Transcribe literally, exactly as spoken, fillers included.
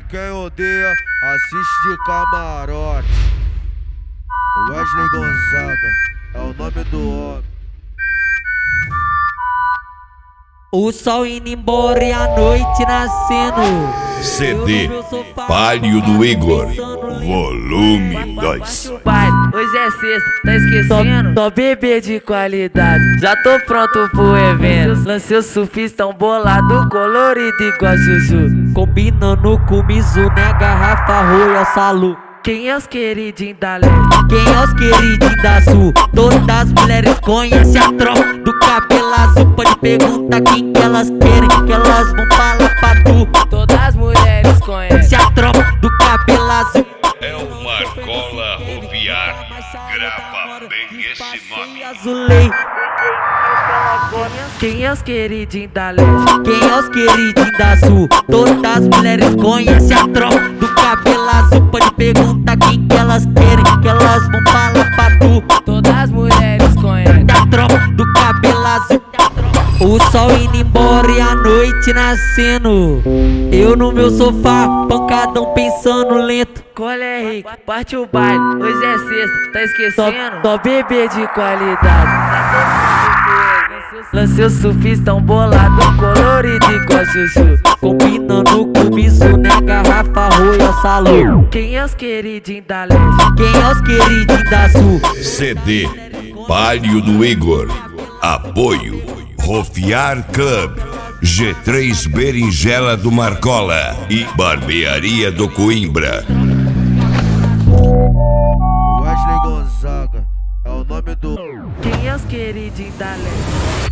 E quem odeia, assiste de camarote. Wesley Gonzaga é o nome do homem. O sol indo embora e a noite nascendo. C D Palio do Igor, volume dois. Hoje é sexta, tá esquecendo? Só bebê de qualidade, já tô pronto pro evento. Lancei o surfistão bolado, colorido igual Juju. Combinando com Mizuno, garrafa, royal, salu. Quem é os queridinhos da leste? Quem é os queridinhos da sul? Todas as mulheres conhecem a tropa do cabelo azul. Pode perguntar quem que elas querem, que elas vão falar pra tu. Todas as mulheres conhecem Se a tropa do cabelo azul. É o Marcola Roviar, grava bem esse nome. Azulei. Quem é os queridinhos da leste? Quem é os queridinhos da sul? Todas as mulheres conhecem a tropa do cabelo azul. Pode perguntar quem que elas querem, que elas vão falar pra tu. Todas as mulheres conhecem a tropa do cabelo azul. O sol indo embora e a noite nascendo. Eu no meu sofá, pancadão pensando lento. Colé Henrique, parte o baile, hoje é sexta, tá esquecendo? Só, só bebê de qualidade. Lancei o surfistão bolado, colorido igual Juju. Combinando com Mizuno, garrafa, royal, salu. Quem é os queridinhos da leste? Quem é os queridinhos da sul? C D Palio do Igor, apoio Rofiar Club, G três Berinjela do Marcola e Barbearia do Coimbra. Wesley Gonzaga é o nome do... Quem é os queridinhos da leste?